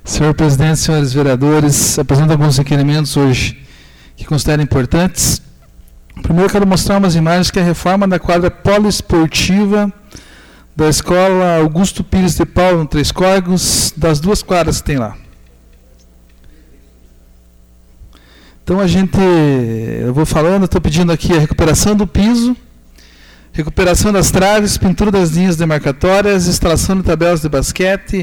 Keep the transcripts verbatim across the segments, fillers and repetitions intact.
Senhor presidente, senhores vereadores, apresento alguns requerimentos hoje que considero importantes. Primeiro, quero mostrar umas imagens que é a reforma da quadra poliesportiva da Escola Augusto Pires de Paula, no Três Córregos, das duas quadras que tem lá. Então, a gente, eu vou falando, estou pedindo aqui a recuperação do piso, recuperação das traves, pintura das linhas demarcatórias, instalação de tabelas de basquete,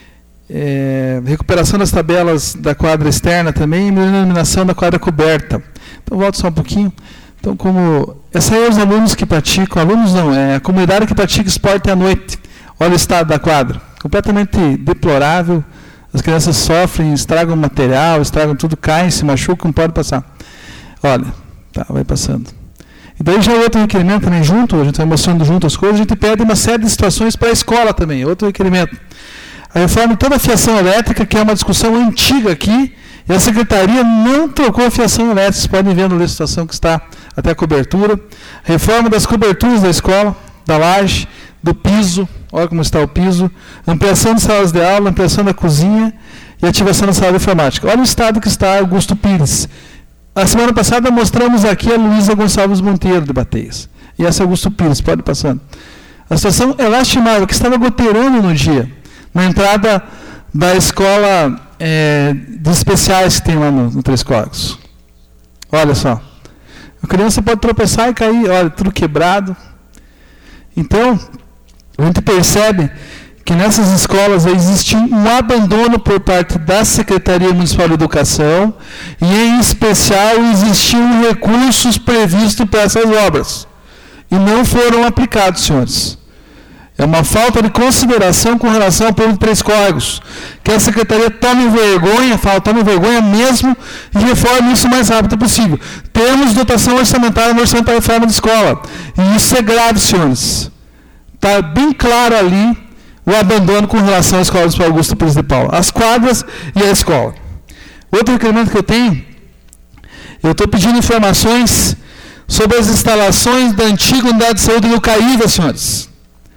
é, recuperação das tabelas da quadra externa também, e iluminação da quadra coberta. Então, volto só um pouquinho. Então, como... Esses são os alunos que praticam, alunos não, é a comunidade que pratica esporte à noite. Olha o estado da quadra. Completamente deplorável. As crianças sofrem, estragam material, estragam tudo, caem, se machucam, não pode passar. Olha, tá, vai passando. E daí já outro requerimento também junto, a gente vai mostrando junto as coisas, a gente pede uma série de situações para a escola também, outro requerimento. A reforma de toda a fiação elétrica, que é uma discussão antiga aqui, e a secretaria não trocou a fiação elétrica, vocês podem ver na licitação que está até a cobertura. Reforma das coberturas da escola, da laje, do piso, olha como está o piso, ampliação de salas de aula, ampliação da cozinha e ativação da sala de informática. Olha o estado que está Augusto Pires. A semana passada mostramos aqui a Luísa Gonçalves Monteiro de Bateias. E essa é Augusto Pires, pode ir passando. A situação é lastimável, que estava goteirando no dia, na entrada da escola é, de especiais que tem lá no, no Três Córregos. Olha só. A criança pode tropeçar e cair, olha, tudo quebrado. Então, a gente percebe que nessas escolas existe um abandono por parte da Secretaria Municipal de Educação e, em especial, existiam recursos previstos para essas obras. E não foram aplicados, senhores. É uma falta de consideração com relação ao povo de Três Córregos. Que a Secretaria tome vergonha, fala, tome vergonha mesmo e reforme isso o mais rápido possível. Temos dotação orçamentária no orçamento para a reforma da escola. E isso é grave, senhores. Está bem claro ali o abandono com relação à escola do Augusto Pires de Paula. As quadras e a escola. Outro requerimento que eu tenho, eu estou pedindo informações sobre as instalações da antiga unidade de saúde do Caíva, senhores.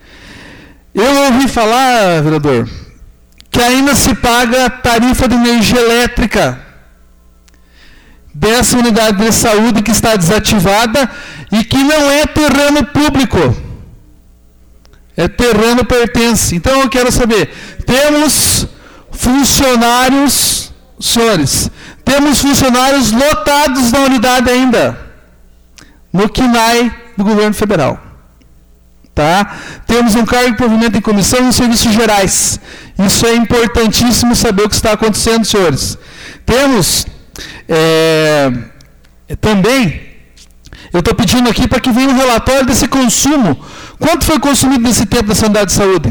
Eu ouvi falar, vereador, que ainda se paga tarifa de energia elétrica dessa unidade de saúde que está desativada e que não é terreno público. É terreno pertence. Então eu quero saber, temos funcionários, senhores, temos funcionários lotados na unidade ainda, no Q N A I do governo federal. Tá? Temos um cargo de provimento em comissão e em serviços gerais. Isso é importantíssimo saber o que está acontecendo, senhores. Temos é, também, eu estou pedindo aqui para que venha um relatório desse consumo. Quanto foi consumido nesse tempo dessa unidade de saúde?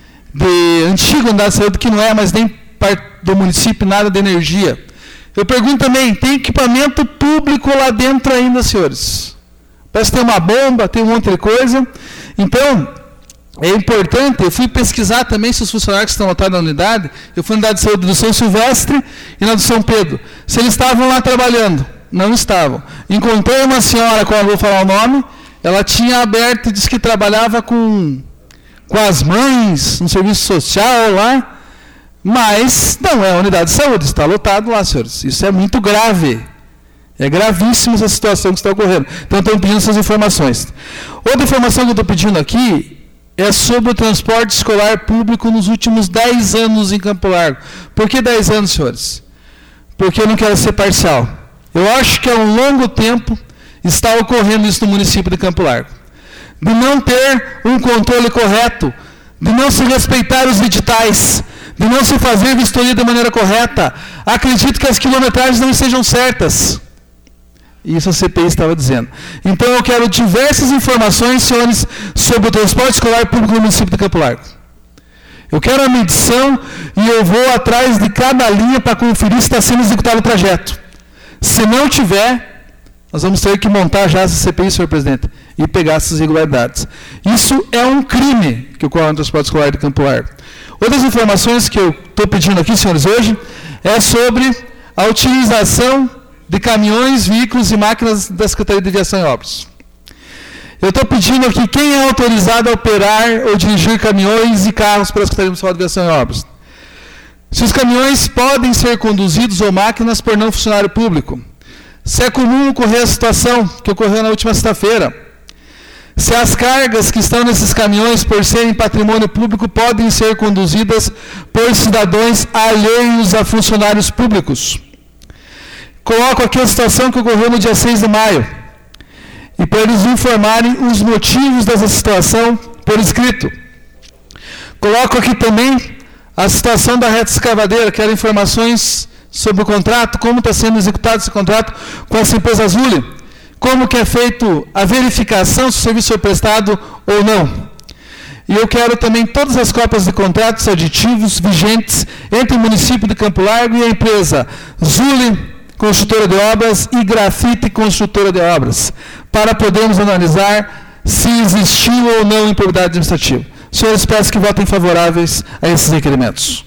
De antiga unidade de saúde, que não é mais nem parte do município, nada de energia. Eu pergunto também, tem equipamento público lá dentro ainda, senhores? Parece que tem uma bomba, tem um monte de coisa. Então, é importante, eu fui pesquisar também se os funcionários que estão lotados na unidade, eu fui na unidade de saúde do São Silvestre e na do São Pedro, se eles estavam lá trabalhando. Não estavam. Encontrei uma senhora, qual eu vou falar o nome, ela tinha aberto e disse que trabalhava com, com as mães, no serviço social lá, mas não é a unidade de saúde, está lotado lá, senhores. Isso é muito grave. É gravíssima essa situação que está ocorrendo. Então, estou pedindo essas informações. Outra informação que eu estou pedindo aqui é sobre o transporte escolar público nos últimos dez anos em Campo Largo. Por que dez anos, senhores? Porque eu não quero ser parcial. Eu acho que há um longo tempo está ocorrendo isso no município de Campo Largo. De não ter um controle correto, de não se respeitar os editais, de não se fazer vistoria de maneira correta. Acredito que as quilometragens não sejam certas. Isso a C P I estava dizendo. Então, eu quero diversas informações, senhores, sobre o transporte escolar público no município de Campo Largo. Eu quero a medição e eu vou atrás de cada linha para conferir se está sendo executado o trajeto. Se não tiver, nós vamos ter que montar já essa C P I, senhor presidente, e pegar essas irregularidades. Isso é um crime que ocorre no transporte escolar de Campo Largo. Outras informações que eu estou pedindo aqui, senhores, hoje, é sobre a utilização de caminhões, veículos e máquinas da Secretaria de Viação e Obras. Eu estou pedindo aqui quem é autorizado a operar ou dirigir caminhões e carros pela Secretaria Municipal de Viação e Obras. Se os caminhões podem ser conduzidos ou máquinas por não funcionário público. Se é comum ocorrer a situação que ocorreu na última sexta-feira. Se as cargas que estão nesses caminhões, por serem patrimônio público, podem ser conduzidas por cidadãos alheios a funcionários públicos. Coloco aqui a situação que ocorreu no dia seis de maio. E para eles informarem os motivos dessa situação por escrito. Coloco aqui também a situação da reta escavadeira, que eram informações sobre o contrato, como está sendo executado esse contrato com essa empresa Azul, como que é feito a verificação se o serviço foi prestado ou não. E eu quero também todas as cópias de contratos aditivos vigentes entre o município de Campo Largo e a empresa Zule Construtora de Obras e Grafite Construtora de Obras, para podermos analisar se existiu ou não improbidade administrativa. Senhores, peço que votem favoráveis a esses requerimentos.